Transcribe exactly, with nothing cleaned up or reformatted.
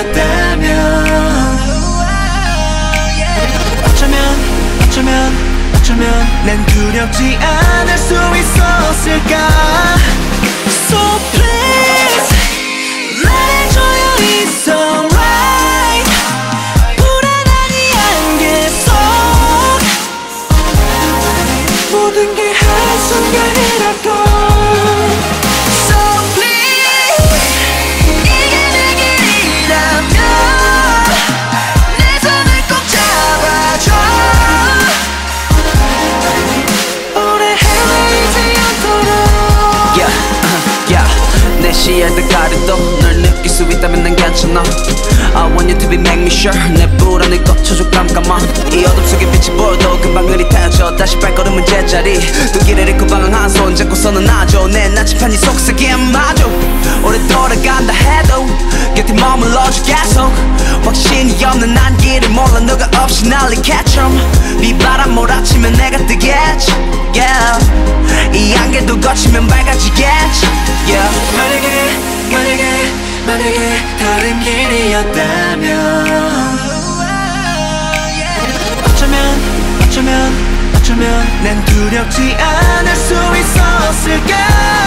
길이었다면 어쩌면 어쩌면 어쩌면 난 두렵지 않을 수 있었을까. So please 말해줘요 it's alright. 불안한 이 안개 속 모든 게 한순간이라도 So please 이게 내 길이라면 내 손을 꼭 잡아줘. 오래 헤매이지 않도록 Yeah, uh, yeah. 내 시야를 가려도 널 느낄 수 있다면 난 괜찮아. I want you to be make me sure. 내 불안을 꺾쳐줘 깜깜아. 이 어둠 속에 빛이 보여도 금방 흐릿해져. 다시 발걸음은 제자리 또 길을 잃고 방황 한 손 잡고서는 놔줘. 내 나침판이 속삭이에 맞아. 오래 돌아간다 해도 곁에 머물러줘 계속. 확신이 없는 난 길을 몰라 너가 없이 날리개처럼. 비바람 몰아치면 내가 뜨겠지 yeah. 이 안개도 거치면 밝아지겠지 yeah. 만약에 만약에 만약에 다른 길이었다면 어쩌면 어쩌면 어쩌면 난 두렵지 않을 수 있었을까.